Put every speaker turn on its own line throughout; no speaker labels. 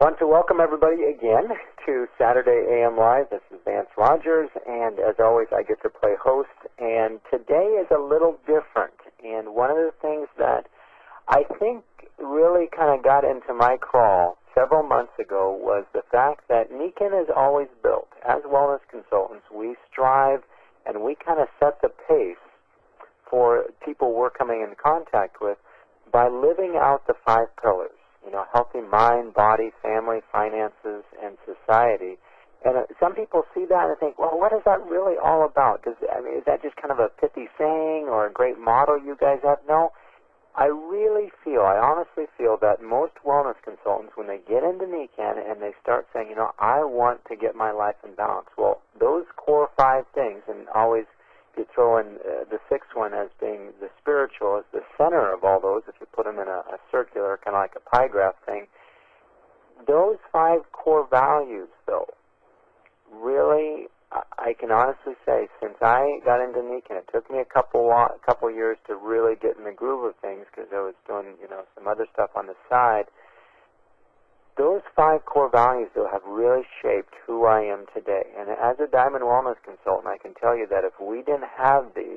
Want to welcome everybody again to Saturday AM Live. This is Vance Rogers, and as always, I get to play host. And today is a little different. And one of the things that I think really kind of got into my crawl several months ago was the fact that NECAN is always built. As wellness consultants, we strive and we kind of set the pace for people we're coming in contact with by living out the 5 pillars. You know, healthy mind, body, family, finances, and society. And some people see that and think, well, what is that really all about? Is that just kind of a pithy saying or a great motto you guys have? No, I honestly feel that most wellness consultants, when they get into NECAN and they start saying, you know, I want to get my life in balance, well, those core 5 things, and always you throw in the 6th one as being the spiritual, as the center of all those, if you put them in a circular, kind of like a pie graph thing. Those 5 core values, though, really, I can honestly say, since I got into NECAN, it took me a couple years to really get in the groove of things because I was doing, some other stuff on the side. Those 5 core values, though, have really shaped who I am today. And as a Diamond Wellness consultant, I can tell you that if we didn't have these,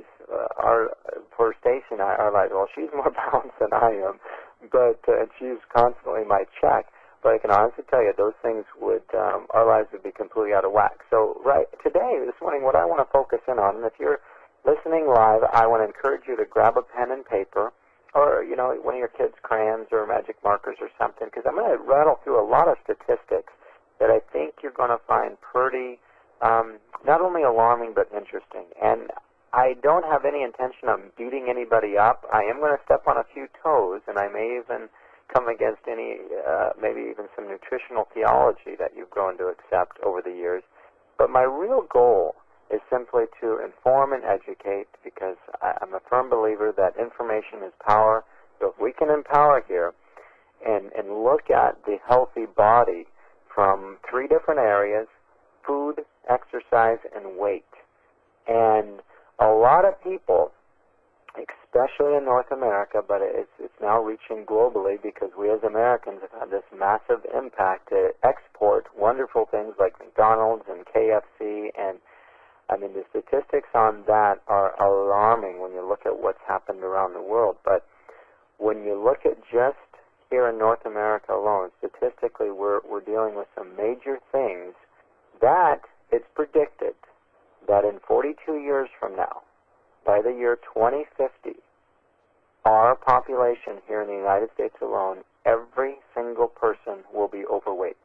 for Stacy and our lives, well, she's more balanced than I am, but and she's constantly my check. But I can honestly tell you, those things our lives would be completely out of whack. So, today, this morning, what I want to focus in on, and if you're listening live, I want to encourage you to grab a pen and paper, or, one of your kids' crayons or magic markers or something, because I'm going to rattle through a lot of statistics that I think you're going to find pretty, not only alarming, but interesting. And I don't have any intention of beating anybody up. I am going to step on a few toes, and I may even come against maybe even some nutritional theology that you've grown to accept over the years. But my real goal is simply to inform and educate, because I'm a firm believer that information is power. So if we can empower here and look at the healthy body from 3 different areas: food, exercise, and weight. And a lot of people, especially in North America, but it's now reaching globally because we as Americans have had this massive impact to export wonderful things like McDonald's and KFC, and the statistics on that are alarming when you look at what's happened around the world. But when you look at just here in North America alone, statistically, we're dealing with some major things that it's predicted that in 42 years from now, by the year 2050, our population here in the United States alone, every single person will be overweight.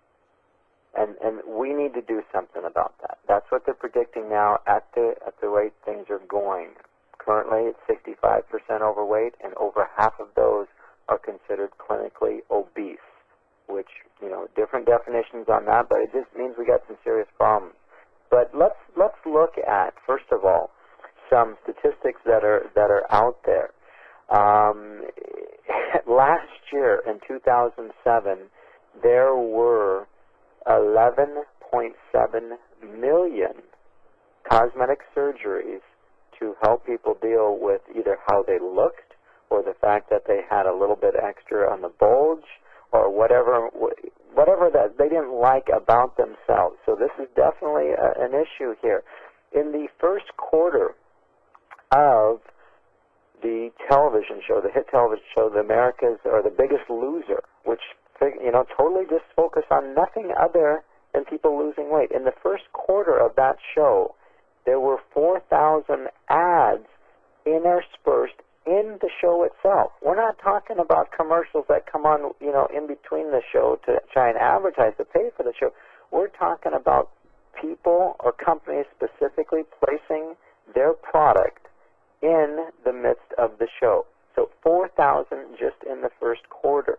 And we need to do something about that. That's what they're predicting now at the rate things are going. Currently, it's 65% overweight, and over half of those are considered clinically obese, which, different definitions on that, but it just means we got some serious problems. But let's look at, first of all, some statistics that are out there. Last year, in 2007, there were 11.7 million cosmetic surgeries to help people deal with either how they looked or the fact that they had a little bit extra on the bulge or whatever that they didn't like about themselves. So this is definitely an issue here. In the first quarter of the television show, the hit television show, The Americas, or The Biggest Loser, which totally just focus on nothing other than people losing weight. In the first quarter of that show, there were 4,000 ads interspersed in the show itself. We're not talking about commercials that come on, in between the show to try and advertise to pay for the show. We're talking about people or companies specifically placing their product in the midst of the show. So 4,000 just in the first quarter.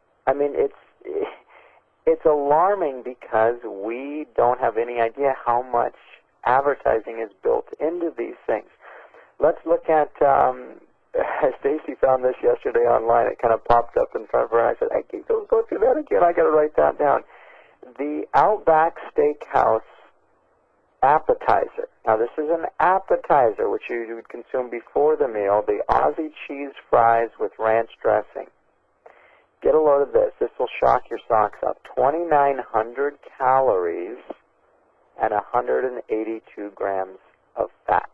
It's alarming because we don't have any idea how much advertising is built into these things. Let's look at, Stacy found this yesterday online. It kind of popped up in front of her, and I said, hey, go through that again. I got to write that down. The Outback Steakhouse appetizer. Now, this is an appetizer, which you would consume before the meal, the Aussie cheese fries with ranch dressing. Get a load of this. This will shock your socks up. 2,900 calories and 182 grams of fat.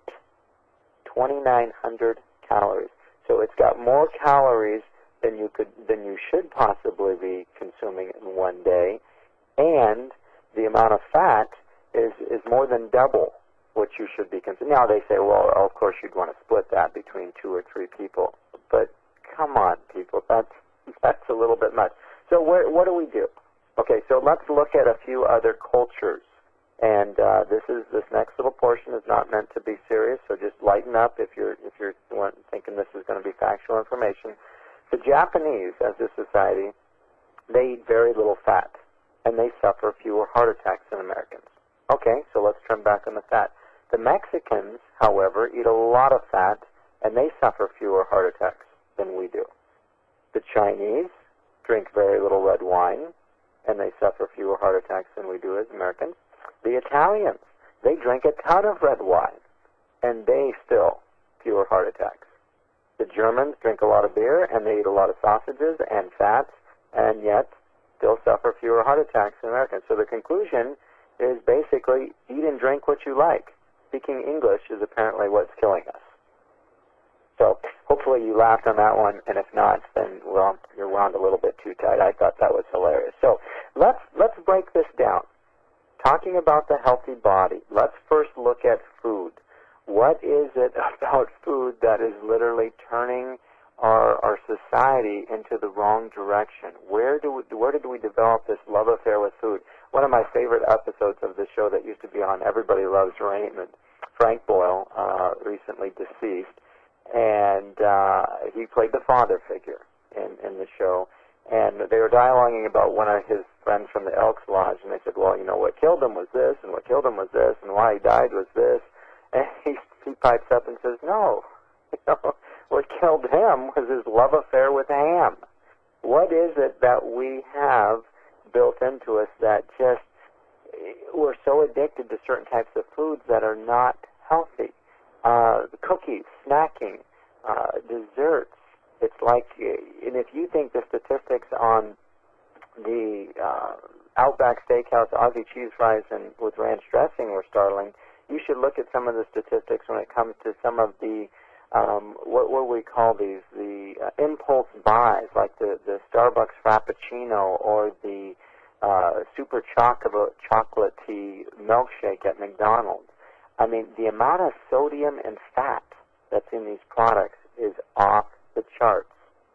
2,900 calories. So it's got more calories than you should possibly be consuming in one day, and the amount of fat is more than double what you should be consuming. Now they say, well, of course you'd want to split that between 2 or 3 people, but come on, people, that's a little bit much. So what do we do? Okay, so let's look at a few other cultures. And this next little portion is not meant to be serious, so just lighten up if you're thinking this is going to be factual information. The Japanese, as a society, they eat very little fat, and they suffer fewer heart attacks than Americans. Okay, so let's trim back on the fat. The Mexicans, however, eat a lot of fat, and they suffer fewer heart attacks than we do. The Chinese drink very little red wine, and they suffer fewer heart attacks than we do as Americans. The Italians, they drink a ton of red wine, and they still fewer heart attacks. The Germans drink a lot of beer, and they eat a lot of sausages and fats, and yet still suffer fewer heart attacks than Americans. So the conclusion is basically eat and drink what you like. Speaking English is apparently what's killing us. So hopefully you laughed on that one, and if not, then, well, you're wound a little bit too tight. I thought that was hilarious. So let's break this down. Talking about the healthy body, let's first look at food. What is it about food that is literally turning our society into the wrong direction? Where did we develop this love affair with food? One of my favorite episodes of the show that used to be on Everybody Loves Raymond, Frank Boyle, recently deceased, and he played the father figure in the show. And they were dialoguing about one of his friends from the Elks Lodge, and they said, well, you know, what killed him was this, and what killed him was this, and why he died was this. And he pipes up and says, no, you know, what killed him was his love affair with ham. What is it that we have built into us that just, we're so addicted to certain types of foods that are not healthy? Cookies, snacking, desserts. It's like, and if you think the statistics on the Outback Steakhouse Aussie cheese fries and with ranch dressing were startling, you should look at some of the statistics when it comes to some of the, what we call these, the impulse buys, like the Starbucks Frappuccino or the super chocolatey milkshake at McDonald's. I mean, the amount of sodium and fat that's in these products is off the charts.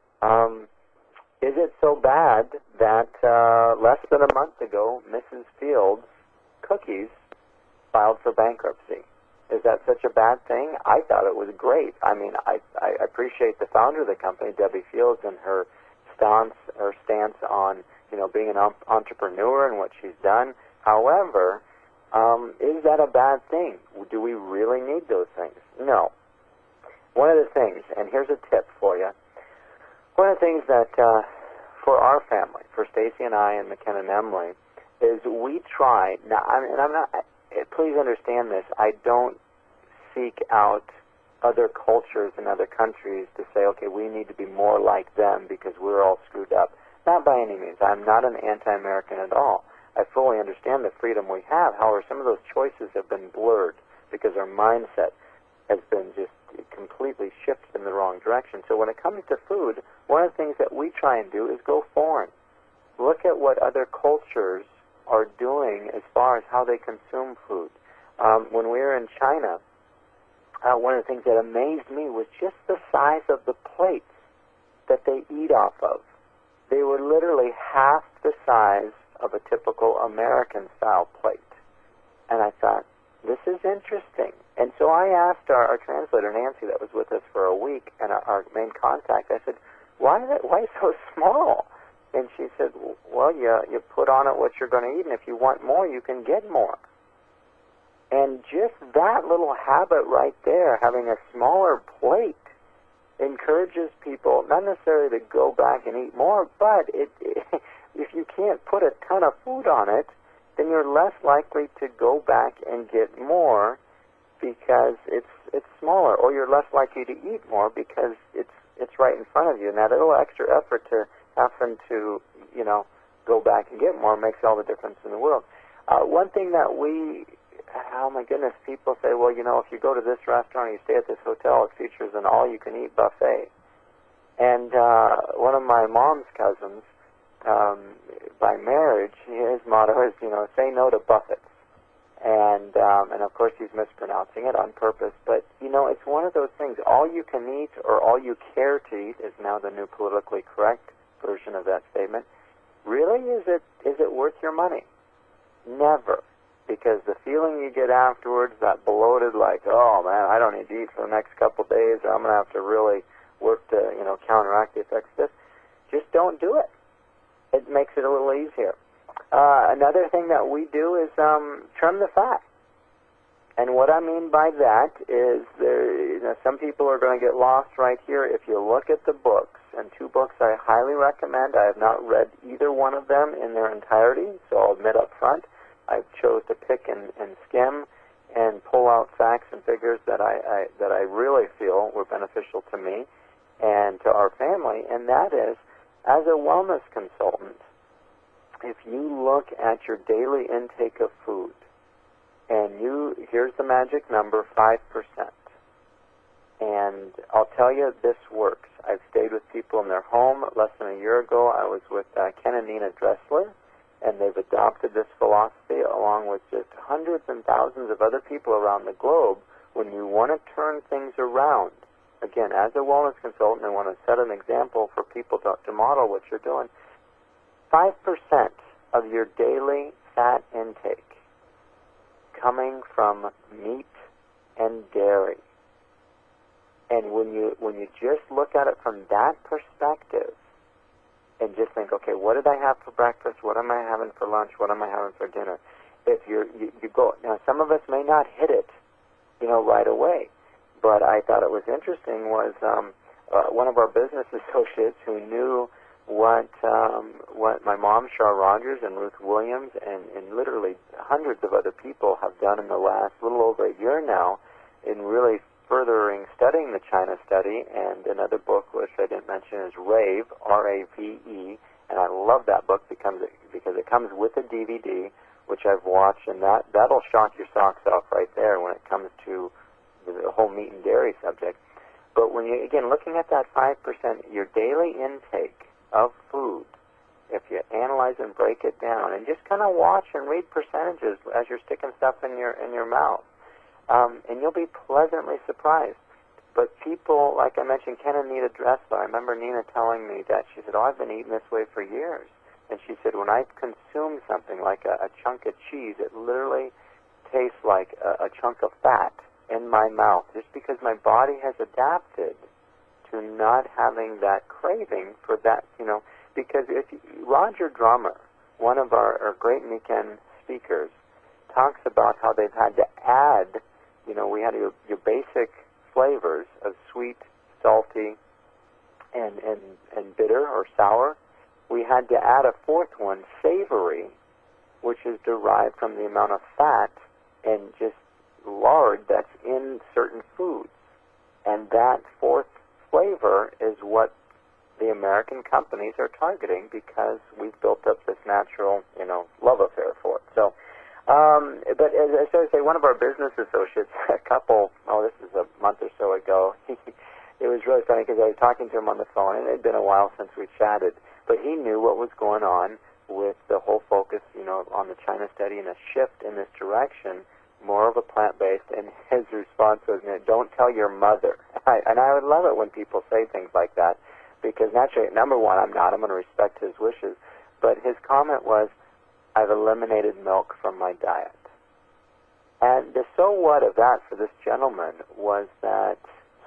Is it so bad that less than a month ago, Mrs. Fields' Cookies filed for bankruptcy? Is that such a bad thing? I thought it was great. I mean, I appreciate the founder of the company, Debbie Fields, and her stance on, you know, being an entrepreneur and what she's done. However, is that a bad thing? Do we really need those things? No. One of the things, and here's a tip for you, one of the things that for our family, for Stacy and I and McKenna and Emily, is we try, now, and I'm not, please understand this, I don't seek out other cultures and other countries to say, okay, we need to be more like them because we're all screwed up. Not by any means. I'm not an anti-American at all. I fully understand the freedom we have. However, some of those choices have been blurred because our mindset has been just completely shifted in the wrong direction. So when it comes to food, one of the things that we try and do is go foreign. Look at what other cultures are doing as far as how they consume food. When we were in China, one of the things that amazed me was just the size of the plates that they eat off of. They were literally half the size of a typical American-style plate. And I thought, this is interesting. And so I asked our translator, Nancy, that was with us for a week, and our main contact, I said, why so small? And she said, well, you put on it what you're going to eat, and if you want more, you can get more. And just that little habit right there, having a smaller plate, encourages people not necessarily to go back and eat more, but if you can't put a ton of food on it, then you're less likely to go back and get more because it's smaller, or you're less likely to eat more because it's right in front of you. And that little extra effort to having to, go back and get more makes all the difference in the world. One thing that oh my goodness, people say, well, if you go to this restaurant or you stay at this hotel, it features an all-you-can-eat buffet. And one of my mom's cousins, by marriage, his motto is, say no to buffets. And of course he's mispronouncing it on purpose. But, it's one of those things. All you can eat or all you care to eat is now the new politically correct version of that statement. Really, is it worth your money? Never. Because the feeling you get afterwards, that bloated, like, oh man, I don't need to eat for the next couple of days, or I'm going to have to really work to, counteract the effects of this. Just don't do it. It makes it a little easier. Another thing that we do is trim the fat. And what I mean by that is some people are going to get lost right here. If you look at the books, and two books I highly recommend. I have not read either one of them in their entirety, so I'll admit up front, I chose to pick and skim and pull out facts and figures that I really feel were beneficial to me and to our family, and that is, as a wellness consultant, if you look at your daily intake of food, and here's the magic number, 5%. And I'll tell you, this works. I've stayed with people in their home. Less than a year ago, I was with Ken and Nina Dressler, and they've adopted this philosophy along with just hundreds and thousands of other people around the globe. When you want to turn things around, again, as a wellness consultant, I want to set an example for people to model what you're doing. 5% of your daily fat intake coming from meat and dairy. And when you just look at it from that perspective and just think, okay, what did I have for breakfast? What am I having for lunch? What am I having for dinner? If you go, now some of us may not hit it, right away. But I thought it was interesting was one of our business associates who knew what my mom, Char Rogers, and Ruth Williams, and literally hundreds of other people have done in the last little over a year now in really furthering studying the China study. And another book which I didn't mention is RAVE, R-A-V-E, and I love that book because it comes with a DVD, which I've watched, and that'll shock your socks off right there when it comes to the whole meat and dairy subject. But when you, again, looking at that 5%, your daily intake of food, if you analyze and break it down, and just kind of watch and read percentages as you're sticking stuff in your mouth, and you'll be pleasantly surprised. But people, like I mentioned, Ken and Nina Dressler, I remember Nina telling me that she said, oh, I've been eating this way for years. And she said, when I consume something like a chunk of cheese, it literally tastes like a chunk of fat in my mouth, just because my body has adapted to not having that craving for that, because Roger Drummer, one of our great weekend speakers, talks about how they've had to add, we had your basic flavors of sweet, salty, and bitter or sour. We had to add a fourth one, savory, which is derived from the amount of fat and just lard that's in certain foods. And that fourth flavor is what the American companies are targeting because we've built up this natural, love affair for it. So, but as I started to say, one of our business associates, this is a month or so ago, it was really funny because I was talking to him on the phone, and it had been a while since we chatted, but he knew what was going on with the whole focus, on the China study and a shift in this direction, more of a plant-based, and his response was, don't tell your mother. And I would love it when people say things like that, because naturally, number one, I'm going to respect his wishes, but his comment was, I've eliminated milk from my diet. And the so what of that for this gentleman was that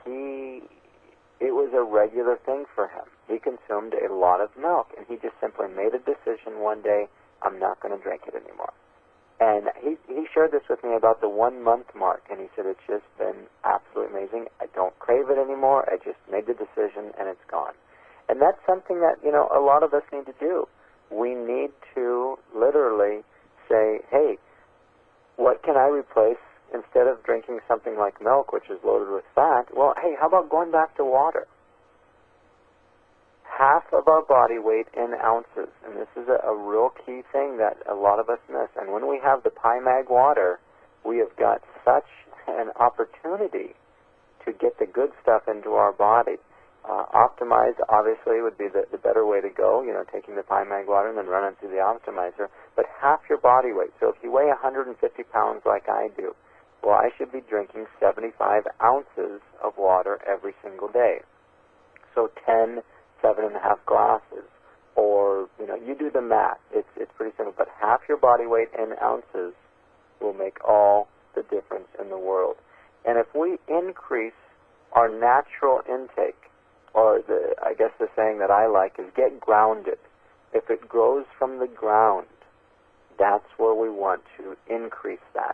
it was a regular thing for him. He consumed a lot of milk, and he just simply made a decision one day, I'm not going to drink it anymore. And he shared this with me about the 1 month mark, and he said, it's just been absolutely amazing. I don't crave it anymore. I just made the decision, and it's gone. And that's something that, a lot of us need to do. We need to literally say, hey, what can I replace instead of drinking something like milk, which is loaded with fat? Well, hey, how about going back to water? Half of our body weight in ounces. And this is a real key thing that a lot of us miss. And when we have the PyMag water, we have got such an opportunity to get the good stuff into our body. Optimize, obviously, would be the better way to go, taking the PyMag water and then run it through the optimizer. But half your body weight. So if you weigh 150 pounds like I do, well, I should be drinking 75 ounces of water every single day. So 10, 7.5 glasses. Or, you do the math. It's pretty simple. But half your body weight in ounces will make all the difference in the world. And if we increase our natural intake, or I guess the saying that I like is get grounded. If it grows from the ground, that's where we want to increase that.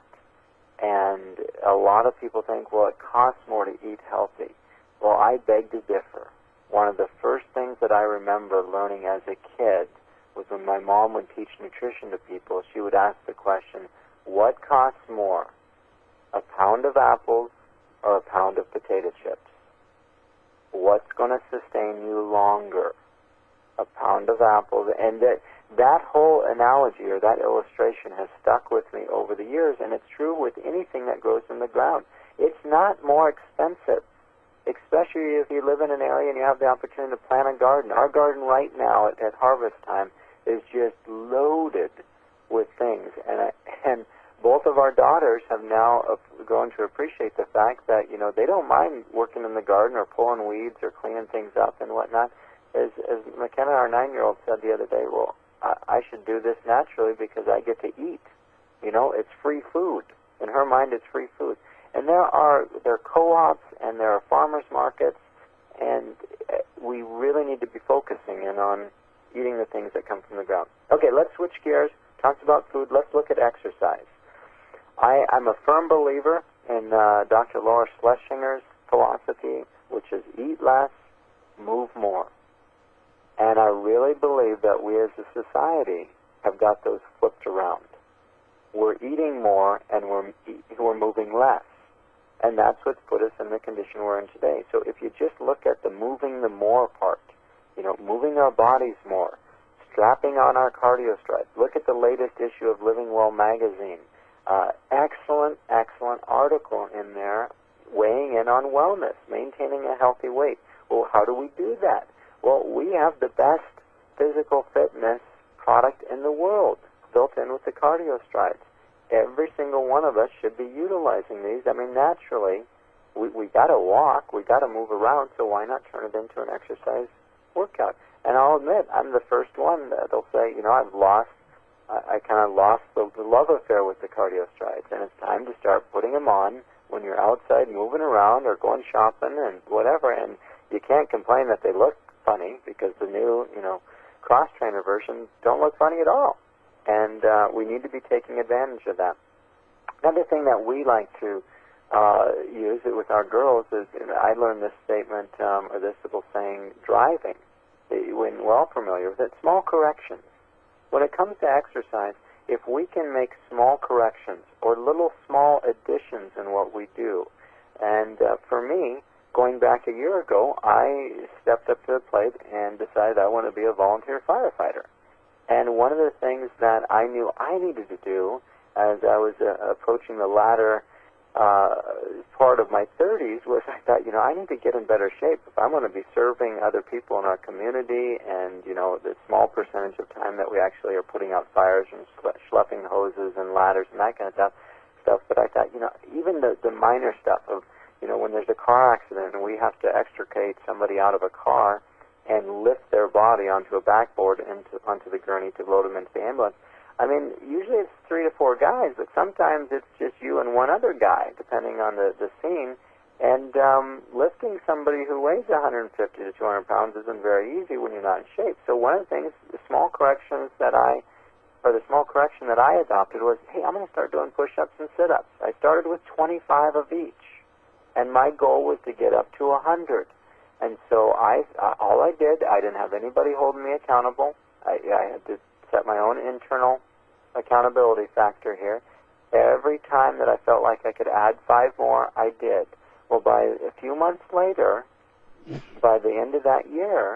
And a lot of people think, well, it costs more to eat healthy. Well, I beg to differ. One of the first things that I remember learning as a kid was when my mom would teach nutrition to people, she would ask the question, what costs more, a pound of apples or a pound of potato chips? What's going to sustain you longer? A pound of apples. And that whole analogy or that illustration has stuck with me over the years, and it's true with anything that grows in the ground. It's not more expensive, especially if you live in an area and you have the opportunity to plant a garden. Our garden right now at harvest time is just loaded with things. And both of our daughters have now grown to appreciate the fact that, they don't mind working in the garden or pulling weeds or cleaning things up and whatnot. As McKenna, our 9-year-old, said the other day, well, I should do this naturally because I get to eat. It's free food. In her mind, it's free food. And there are co-ops and there are farmers markets, and we really need to be focusing in on eating the things that come from the ground. Okay, let's switch gears. Talked about food. Let's look at exercise. I'm a firm believer in Dr. Laura Schlesinger's philosophy, which is eat less, move more. And I really believe that we as a society have got those flipped around. We're eating more and we're moving less. And that's what's put us in the condition we're in today. So if you just look at the moving the more part, moving our bodies more, strapping on our cardio strides. Look at the latest issue of Living Well magazine. Excellent article in there weighing in on wellness, maintaining a healthy weight. Well, how do we do that? Well, we have the best physical fitness product in the world built in with the cardio strides. Every single one of us should be utilizing these. I mean, naturally, we got to walk, we got to move around, so why not turn it into an exercise workout? And I'll admit, I'm the first one that'll say, I kind of lost the love affair with the cardio strides, and it's time to start putting them on when you're outside moving around or going shopping and whatever. And you can't complain that they look funny because the new, cross-trainer versions don't look funny at all. And we need to be taking advantage of that. Another thing that we like to use it with our girls is, I learned this statement, or this little saying, driving. When well familiar with it, small corrections. When it comes to exercise, if we can make small corrections or little small additions in what we do, and for me, going back a year ago, I stepped up to the plate and decided I want to be a volunteer firefighter. And one of the things that I knew I needed to do as I was approaching the latter part of my 30s was I thought, I need to get in better shape. If I'm going to be serving other people in our community and, the small percentage of time that we actually are putting out fires and schlepping hoses and ladders and that kind of stuff. But I thought, even the minor stuff of, when there's a car accident and we have to extricate somebody out of a car and lift their body onto a backboard and onto the gurney to load them into the ambulance. I mean, usually it's 3 to 4 guys, but sometimes it's just you and one other guy, depending on the scene. And lifting somebody who weighs 150 to 200 pounds isn't very easy when you're not in shape. So one of the things, the small correction that I adopted was, hey, I'm going to start doing push-ups and sit-ups. I started with 25 of each, and my goal was to get up to 100. And so all I did, I didn't have anybody holding me accountable. I had to set my own internal accountability factor here. Every time that I felt like I could add 5 more, I did. Well, by a few months later, by the end of that year,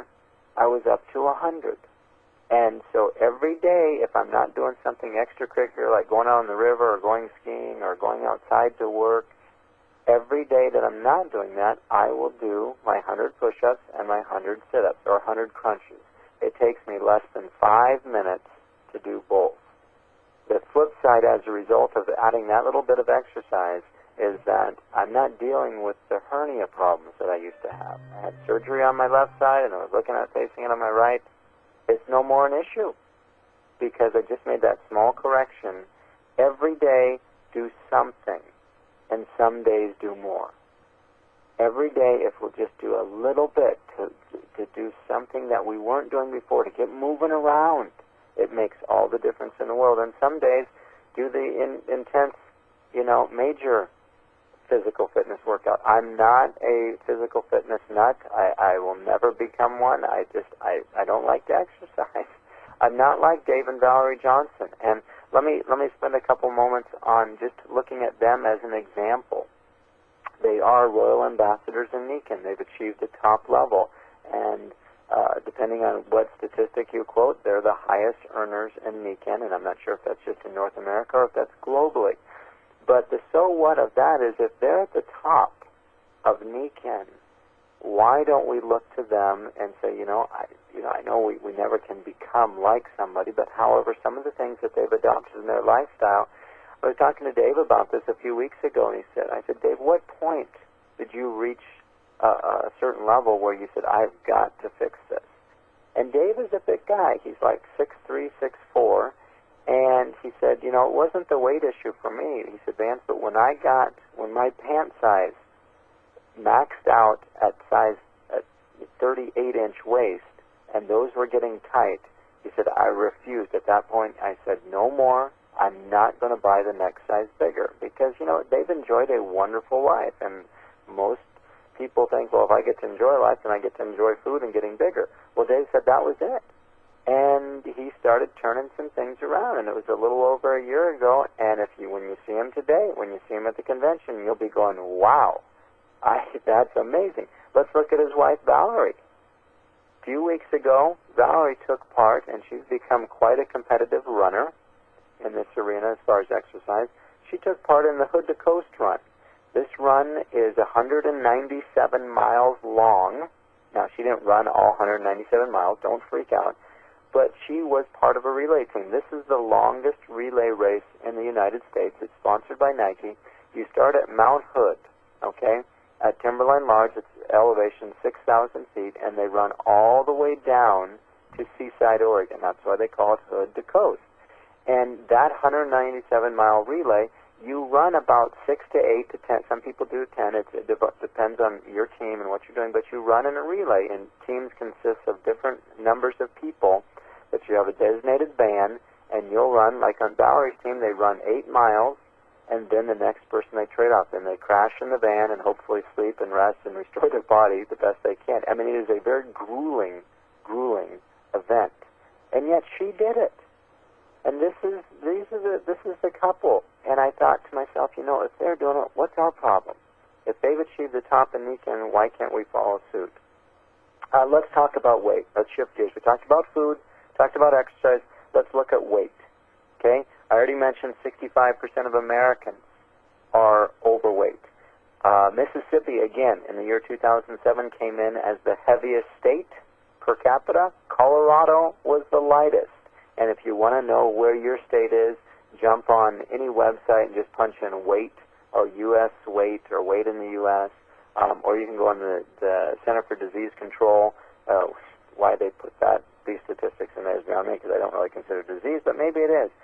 I was up to 100. And so every day, if I'm not doing something extracurricular like going out on the river or going skiing or going outside to work, every day that I'm not doing that, I will do my 100 push-ups and my 100 sit-ups or 100 crunches. It takes me less than 5 minutes to do both. The flip side as a result of adding that little bit of exercise is that I'm not dealing with the hernia problems that I used to have. I had surgery on my left side and I was looking at facing it on my right. It's no more an issue because I just made that small correction. Every day, do something, and some days do more. Every day, if we'll just do a little bit to do something that we weren't doing before, to get moving around, it makes all the difference in the world. And some days, do the intense, major physical fitness workout. I'm not a physical fitness nut. I will never become one. I don't like to exercise. I'm not like Dave and Valerie Johnson. And let me spend a couple moments on just looking at them as an example. They are Royal Ambassadors in Nikken. They've achieved the top level. And depending on what statistic you quote, they're the highest earners in Nikken. And I'm not sure if that's just in North America or if that's globally. But the so what of that is if they're at the top of Nikken, why don't we look to them and say, I know we never can become like somebody, but however, some of the things that they've adopted in their lifestyle. I was talking to Dave about this a few weeks ago, and I said, Dave, what point did you reach a certain level where you said, I've got to fix this? And Dave is a big guy. He's like 6'3", 6'4", and he said, it wasn't the weight issue for me. He said, Vance, but when my pant size maxed out at 38-inch waist, and those were getting tight, he said, I refused. At that point, I said, no more. I'm not going to buy the next size bigger. Because, they've enjoyed a wonderful life. And most people think, well, if I get to enjoy life, then I get to enjoy food and getting bigger. Well, Dave said that was it. And he started turning some things around, and it was a little over a year ago. And when you see him today, when you see him at the convention, you'll be going, wow, that's amazing. Let's look at his wife, Valerie. A few weeks ago, Valerie took part, and she's become quite a competitive runner in this arena as far as exercise. She took part in the Hood to Coast run. This run is 197 miles long. Now, she didn't run all 197 miles. Don't freak out. But she was part of a relay team. This is the longest relay race in the United States. It's sponsored by Nike. You start at Mount Hood, okay? At Timberline Lodge, it's elevation 6,000 feet, and they run all the way down to Seaside, Oregon. That's why they call it Hood to Coast. And that 197-mile relay, you run about 6 to 8 to 10. Some people do 10. It depends on your team and what you're doing. But you run in a relay, and teams consist of different numbers of people. But you have a designated van, and you'll run, like on Valerie's team, they run 8 miles, and then the next person they trade off. Then they crash in the van and hopefully sleep and rest and restore their body the best they can. I mean, it is a very grueling event. And yet she did it. And this is the couple. And I thought to myself, if they're doing it, what's our problem? If they've achieved the top in Nikken, why can't we follow suit? Let's talk about weight. Let's shift gears. We talked about food, talked about exercise. Let's look at weight. Okay? I already mentioned 65% of Americans are overweight. Mississippi, again, in the year 2007, came in as the heaviest state per capita. Colorado was the lightest. And if you want to know where your state is, jump on any website and just punch in weight or U.S. weight or weight in the U.S. Or you can go on the Center for Disease Control. Why they put these statistics in there is beyond me because I don't really consider it disease, but maybe it is.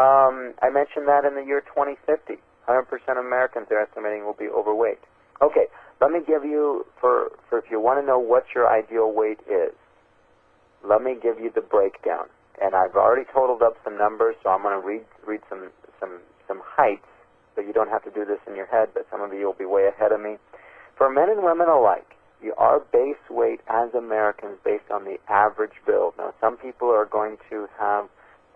I mentioned that in the year 2050, 100% of Americans they're estimating will be overweight. Okay, let me give you, for if you want to know what your ideal weight is, let me give you the breakdown. And I've already totaled up some numbers, so I'm going to read some heights, but you don't have to do this in your head, but some of you will be way ahead of me. For men and women alike, our base weight as Americans based on the average build. Now, some people are going to have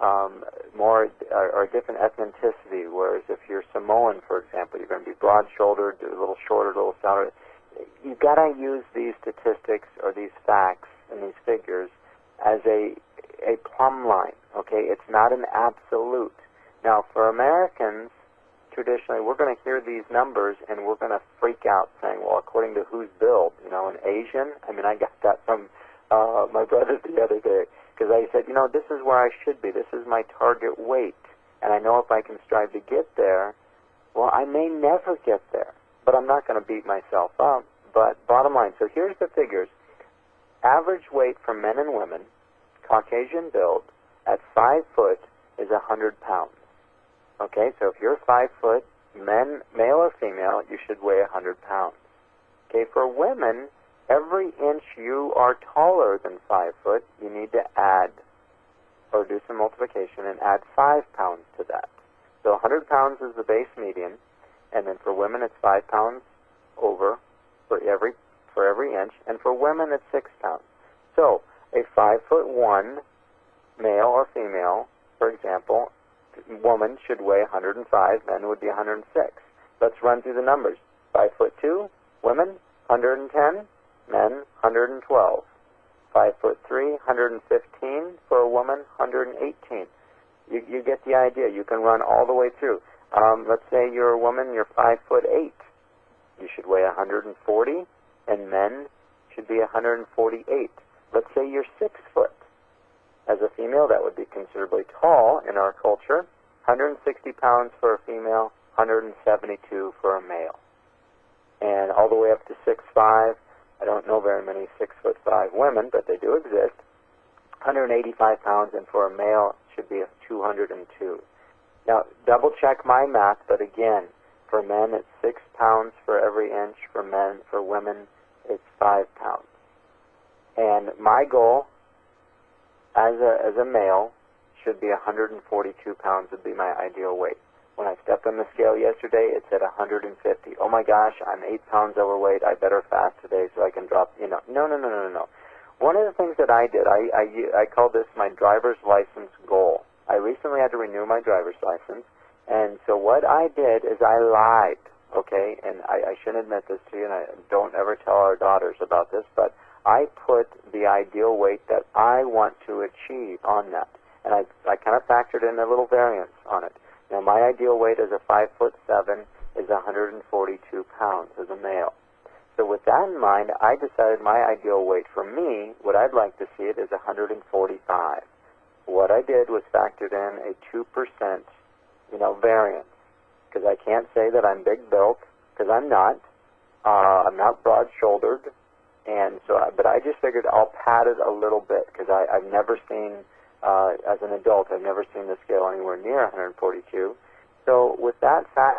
more or different ethnicity, whereas if you're Samoan, for example, you're going to be broad-shouldered, a little shorter, a little stouter. You've got to use these statistics or these facts in these figures as a plumb line, okay? It's not an absolute. Now, for Americans, traditionally, we're going to hear these numbers and we're going to freak out saying, well, according to whose build? You know, an Asian? I mean, I got that from my brother the other day because I said, you know, this is where I should be. This is my target weight. And I know if I can strive to get there, well, I may never get there. But I'm not going to beat myself up. But bottom line, so here's the figures. Average weight for men and women, Caucasian build, at 5 foot is 100 pounds. Okay, so if you're 5 foot, male or female, you should weigh 100 pounds. Okay, for women, every inch you are taller than 5 foot, you need to add or do some multiplication and add 5 pounds to that. So 100 pounds is the base median, and then for women it's 5 pounds over for every inch, and for women it's 6 pounds. So a 5'1" male or female, for example, woman should weigh 105, men would be 106. Let's run through the numbers. 5'2", women 110, men 112. 5'3", 115 for a woman, 118. You get the idea. You can run all the way through. Let's say you're a woman, you're 5'8". You should weigh 140, and men should be 148. Let's say you're 6 foot. As a female, that would be considerably tall in our culture. 160 pounds for a female, 172 for a male. And all the way up to 6'5". I don't know very many 6'5" women, but they do exist. 185 pounds, and for a male, it should be 202. Now, double check my math, but again, for men, it's 6 pounds for every inch. For women, it's 5 pounds. And my goal as a male should be 142 pounds would be my ideal weight. When I stepped on the scale yesterday, it said 150. Oh my gosh, I'm 8 pounds overweight. I better fast today so I can drop, No. One of the things that I did, I call this my driver's license goal. I recently had to renew my driver's license, and so what I did is I lied, okay? And I shouldn't admit this to you, and I don't ever tell our daughters about this, but I put the ideal weight that I want to achieve on that. And I kind of factored in a little variance on it. Now, my ideal weight as a 5'7" is 142 pounds as a male. So with that in mind, I decided my ideal weight for me, what I'd like to see it is 145. What I did was factored in a 2%, variance. Because I can't say that I'm big built, because I'm not. I'm not broad-shouldered. And so, but I just figured I'll pad it a little bit, because I've never seen, as an adult, I've never seen the scale anywhere near 142. So with that fact,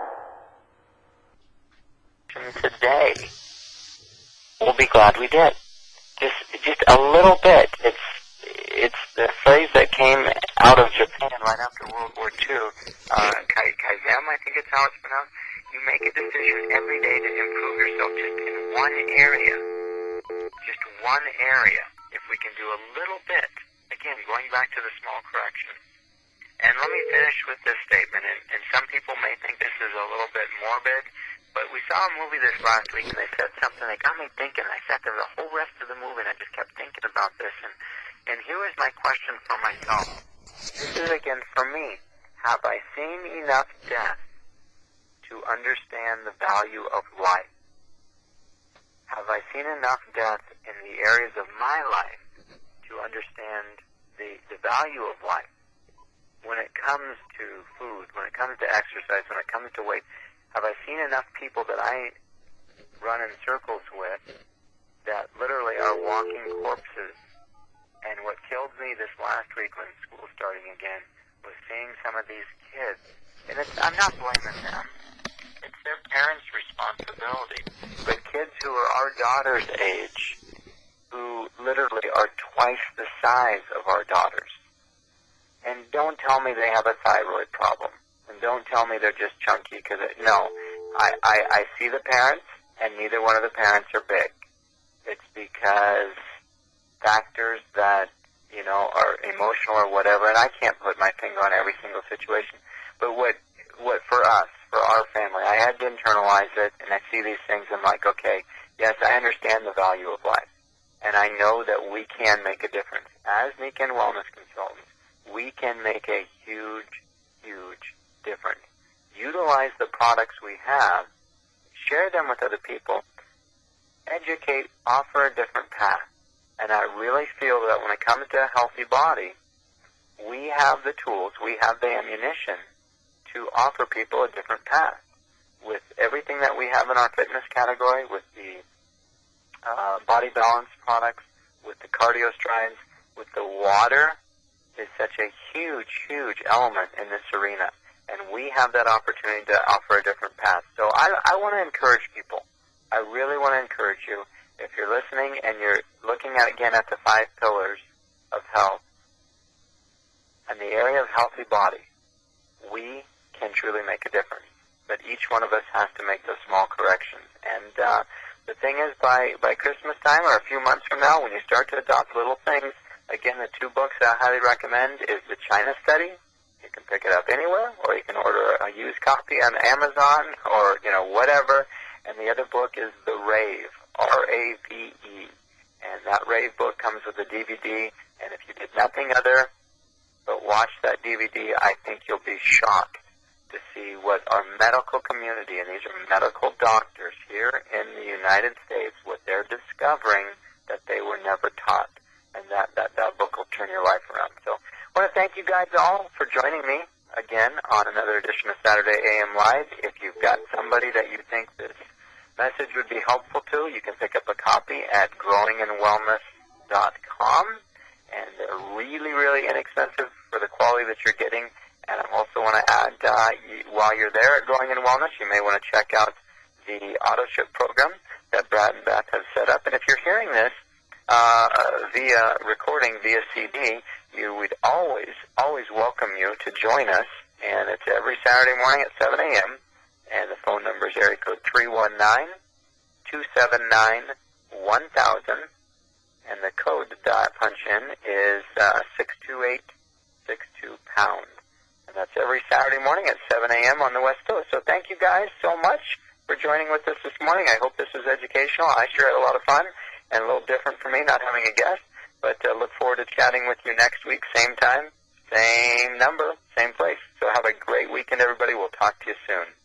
today, we'll be glad we did. Just a little bit. It's the phrase that came out of Japan right after World War II. Kaizen, I think it's how it's pronounced. You make a decision every day to improve yourself just in one area. Just one area. If we can do a little bit. Again, going back to the small correction. And let me finish with this statement. And some people may think this is a little bit morbid, but we saw a movie this last week, and they said something that got me thinking. I sat there the whole rest of the movie, and I just kept thinking about this. And here is my question for myself. This is, again, for me. Have I seen enough death to understand the value of life? Have I seen enough death in the areas of my life to understand the value of life? When it comes to food, when it comes to exercise, when it comes to weight, have I seen enough people that I run in circles with that literally are walking corpses? And what killed me this last week when school starting again was seeing some of these kids. And I'm not blaming them. It's their parents' responsibility. But kids who are our daughter's age, who literally are twice the size of our daughters. And don't tell me they have a thyroid problem. And don't tell me they're just chunky, because no. I see the parents, and neither one of the parents are big. It's because factors that, are emotional or whatever, and I can't put my finger on every single situation. But what for us, for our family, I had to internalize it, and I see these things, I'm like, okay, yes, I understand the value of life. and I know that we can make a difference. As Nikken Wellness Consultants, we can make a huge, huge difference. Utilize the products we have, share them with other people, educate, offer a different path. And I really feel that when it comes to a healthy body, we have the tools, we have the ammunition to offer people a different path. With everything that we have in our fitness category, with the body balance products, with the cardio strides, with the water, is such a huge, huge element in this arena. And we have that opportunity to offer a different path. So I want to encourage people. I really want to encourage you, if you're listening and you're looking at, again, at the 5 pillars of health, and the area of healthy body, we can truly make a difference. But each one of us has to make those small corrections. And the thing is, by Christmas time or a few months from now, when you start to adopt little things, again, the 2 books I highly recommend is the China Study. You can pick it up anywhere, or you can order a used copy on Amazon, or, whatever. And the other book is The Rave, R-A-V-E. And that Rave book comes with a DVD. And if you did nothing other but watch that DVD, I think you'll be shocked to see what our medical community, and these are medical doctors here in the United States, what they're discovering that they were never taught. And that book will turn your life around. So I want to thank you guys all for joining me again on another edition of Saturday AM Live. If you've got somebody that you think this message would be helpful to, you can pick up a copy at growingandwellness.com. And they're really, really inexpensive for the quality that you're getting. And I also want to add, while you're there at Growing in Wellness, you may want to check out the auto ship program that Brad and Beth have set up. And if you're hearing this via recording, via CD, we'd always welcome you to join us. And it's every Saturday morning at 7 a.m. And the phone number is area code 319-279-1000. And the code to punch in is 62862#. And that's every Saturday morning at 7 a.m. on the West Coast. So thank you guys so much for joining with us this morning. I hope this was educational. I sure had a lot of fun, and a little different for me not having a guest. But look forward to chatting with you next week, same time, same number, same place. So have a great weekend, everybody. We'll talk to you soon.